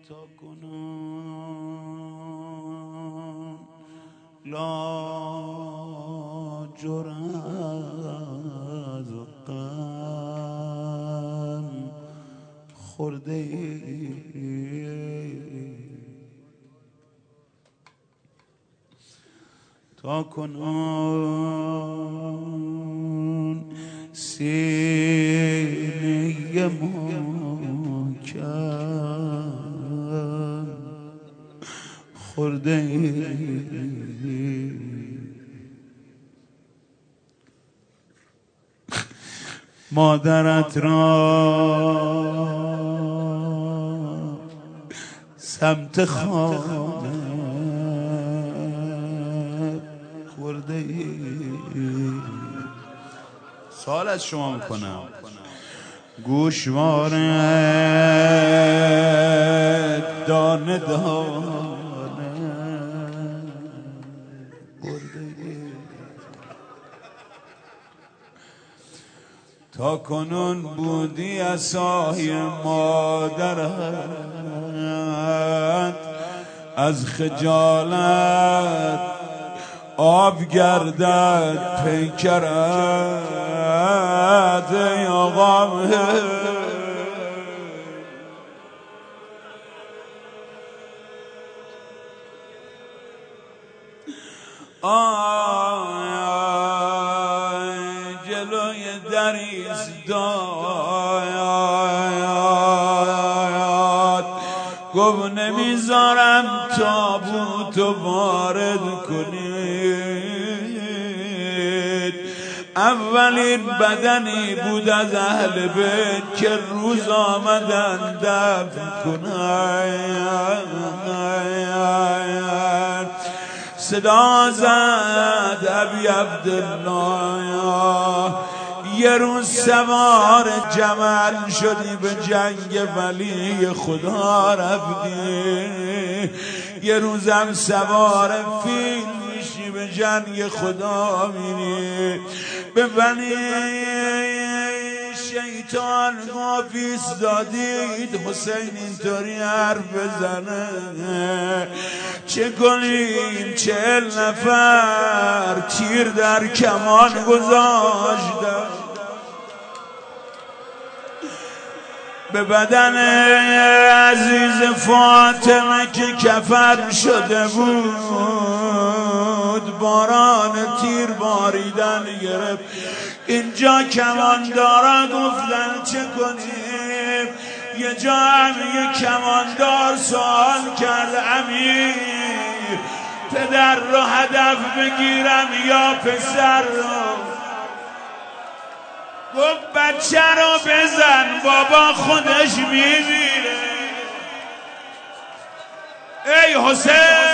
تا کنون لاجرم از غم خورده ای تا کنون سینه محکم خورده ای مادرت را سمت خانه خورده ای. سوال از شما میکنم گوشواره دانه دانه خورده ای تا کنون بودی عصای مادرت از خجالت آب گردد پیکرت ای آقام جلوی دریست داد گفت نمیذارم تابوتو وارد کنید اولین بدنی بود از اهل بیت که روز آمدن دفن کنند صدا زد ابی عبدالله یه روز سوار جمل شدی به جنگ ولی خدا رفتی یه روزم سوار فیل میشی به جنگ خدا میری به ولی شیطان گفت دادید حسین اینطوری حرف بزنه چه کنیم 40 نفر تیر در کمان گذاشتن به بدن عزیز فاطمه که کفن شده بود باران تیر باریدن گرفت اینجا کماندارا گفتن چه کنیم یه جا هم یه کماندار سوال کرد امیر پدر رو هدف بگیرم یا پسر رو گفت بچه رو بزن بابا خودش میمیره ای حسین